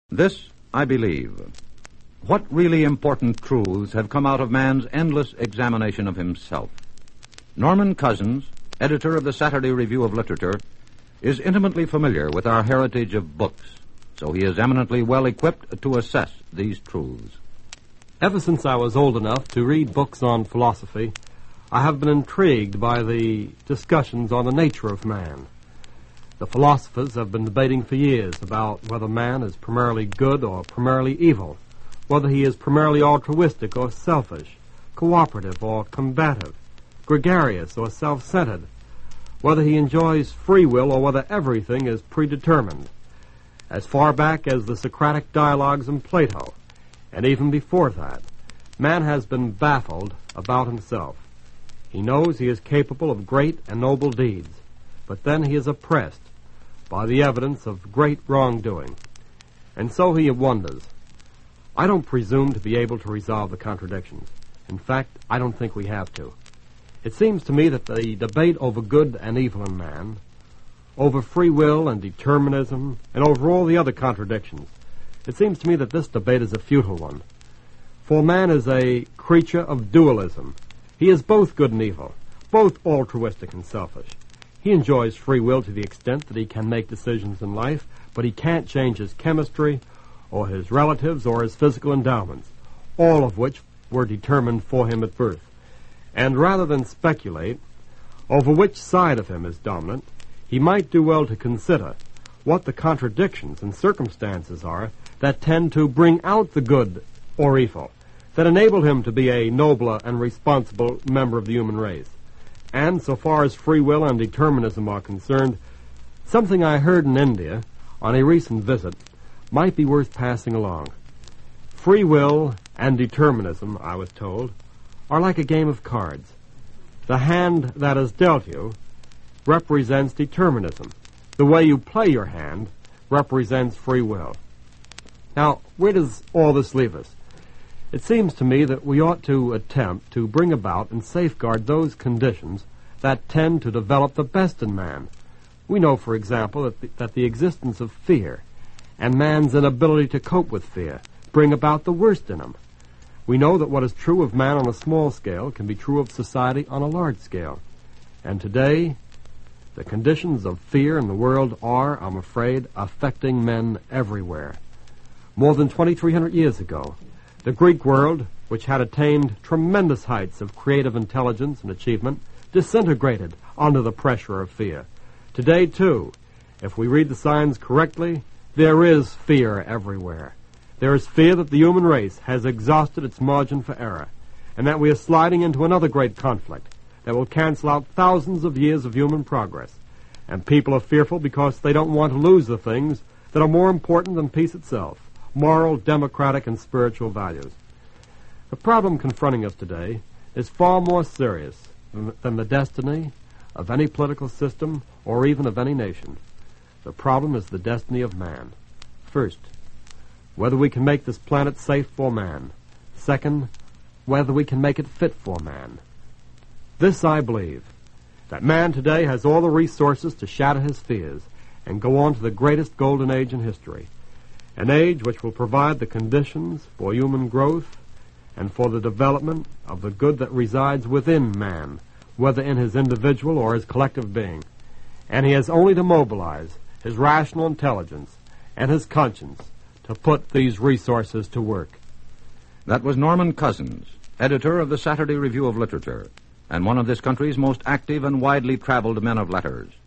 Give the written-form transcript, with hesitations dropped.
This I believe. What really important truths have come out of man's endless examination of himself? Norman Cousins, editor of the Saturday Review of Literature, is intimately familiar with our heritage of books, so he is eminently well equipped to assess these truths. Ever since I was old enough to read books on philosophy, I have been intrigued by the discussions on the nature of man. The philosophers have been debating for years about whether man is primarily good or primarily evil, whether he is primarily altruistic or selfish, cooperative or combative, gregarious or self-centered, whether he enjoys free will or whether everything is predetermined. As far back as the Socratic dialogues in Plato, and even before that, man has been baffled about himself. He knows he is capable of great and noble deeds, but then he is oppressed by the evidence of great wrongdoing. And so he wonders. I don't presume to be able to resolve the contradictions. In fact, I don't think we have to. It seems to me that the debate over good and evil in man, over free will and determinism, and over all the other contradictions, it seems to me that this debate is a futile one. For man is a creature of dualism. He is both good and evil, both altruistic and selfish. He enjoys free will to the extent that he can make decisions in life, but he can't change his chemistry or his relatives or his physical endowments, all of which were determined for him at birth. And rather than speculate over which side of him is dominant, he might do well to consider what the contradictions and circumstances are that tend to bring out the good or evil, that enable him to be a nobler and responsible member of the human race. And so far as free will and determinism are concerned, something I heard in India on a recent visit might be worth passing along. Free will and determinism, I was told, are like a game of cards. The hand that is dealt you represents determinism. The way you play your hand represents free will. Now, where does all this leave us? It seems to me that we ought to attempt to bring about and safeguard those conditions that tend to develop the best in man. We know, for example, that the existence of fear and man's inability to cope with fear bring about the worst in him. We know that what is true of man on a small scale can be true of society on a large scale. And today, the conditions of fear in the world are, I'm afraid, affecting men everywhere. More than 2,300 years ago, the Greek world, which had attained tremendous heights of creative intelligence and achievement, disintegrated under the pressure of fear. Today, too, if we read the signs correctly, there is fear everywhere. There is fear that the human race has exhausted its margin for error, and that we are sliding into another great conflict that will cancel out thousands of years of human progress. And people are fearful because they don't want to lose the things that are more important than peace itself: moral, democratic, and spiritual values. The problem confronting us today is far more serious than the destiny of any political system or even of any nation. The problem is the destiny of man. First, whether we can make this planet safe for man. Second, whether we can make it fit for man. This I believe, that man today has all the resources to shatter his fears and go on to the greatest golden age in history. An age which will provide the conditions for human growth and for the development of the good that resides within man, whether in his individual or his collective being. And he has only to mobilize his rational intelligence and his conscience to put these resources to work. That was Norman Cousins, editor of the Saturday Review of Literature, and one of this country's most active and widely traveled men of letters.